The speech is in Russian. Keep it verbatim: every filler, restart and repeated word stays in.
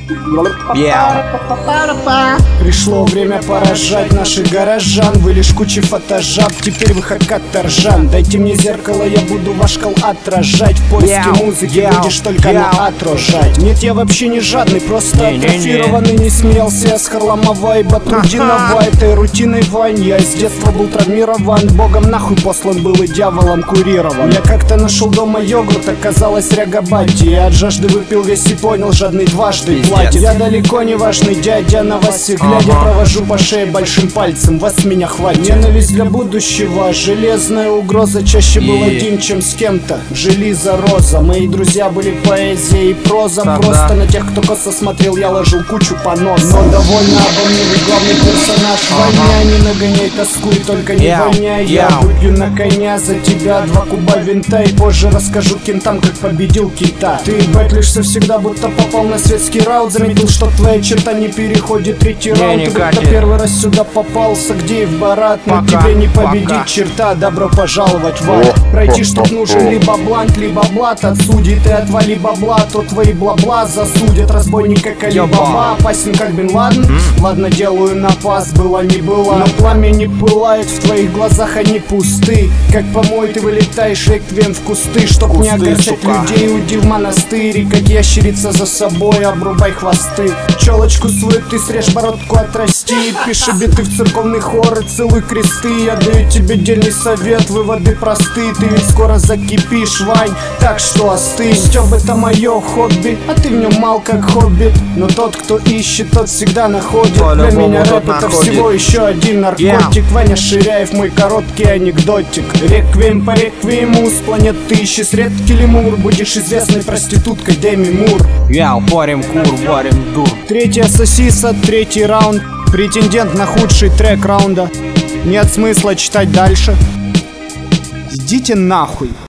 Yeah. Пришло время поражать наших горожан. Вы лишь куча фотожаб, теперь вы как торжан. Дайте мне зеркало, я буду ваш кол отражать. В поиске Yeah. музыки Yeah. будешь только Yeah. на отражать. Нет, я вообще не жадный, просто Не-не-не. атрофированный. Не смеялся я с Харламова и Батрудинова. Этой рутиной Вань, я с детства был травмирован. Богом нахуй послан был и дьяволом курирован. Я как-то нашел дома йогурт, оказалось рягабати. Я от жажды выпил весь и понял, жадный дважды Пиздец. платит. Я далеко не важный дядя на вас и глядя, Ага. провожу по шее большим пальцем. Вас с меня хватит. Ненависть для будущего, железная угроза. Чаще был И- один, чем с кем-то. Железа роза. Мои друзья были поэзия и проза. Да-да. Просто на тех, кто косо смотрел, я ложил кучу понос. Но довольно обо мне, вы главный персонаж. Войня, не нагоняй тоску и только не Яу, воняй. Я яу. выпью на коня за тебя два куба винта. И позже расскажу кентам, как победил кита. Ты бэтлишься всегда, будто попал на светский раут. Заметил, что твоя черта не переходит третий Не, раунд. не Ты будто катит. первый раз сюда попался, где и в барат. Но Пока, тебе не победить, пока. черта. Добро пожаловать в ад. Пройти чтоб нужен либо бланк, либо блат. От судей ты отвали бабла, то твои бла-бла засудят. Разбойника Калибаба, опасен как Бен Ладен. Ладно, делаю напас, было не было. Но пламя не пылает, в твоих глазах они пусты. Как помой ты вылетаешь реквием в кусты. Чтоб не Кусты, огорчать сука. людей, уйди в монастырь. И как ящерица за собой, обрубай хвосты. Челочку свою ты срежь, бородку отрасти. Пиши биты в церковный хор и целуй кресты. Я даю тебе дельный совет, выводы просты. Ты ведь скоро закипишь, Вань, так что остынь. Стёб, это мое хобби, а ты в нем мал как хобби. Но тот, кто ищет, тот всегда находит. Для По-любому меня тот рэп это находит. всего еще один наркотик. Ваня Ширяев, мой короткий анекдотик. Реквием по реквиему с планеты исчез редкий лемур. Будешь известной проституткой Деми Мур. Я упорим кур, варим дур. Третья сосиса, третий раунд. Претендент на худший трек раунда. Нет смысла читать дальше. Идите нахуй.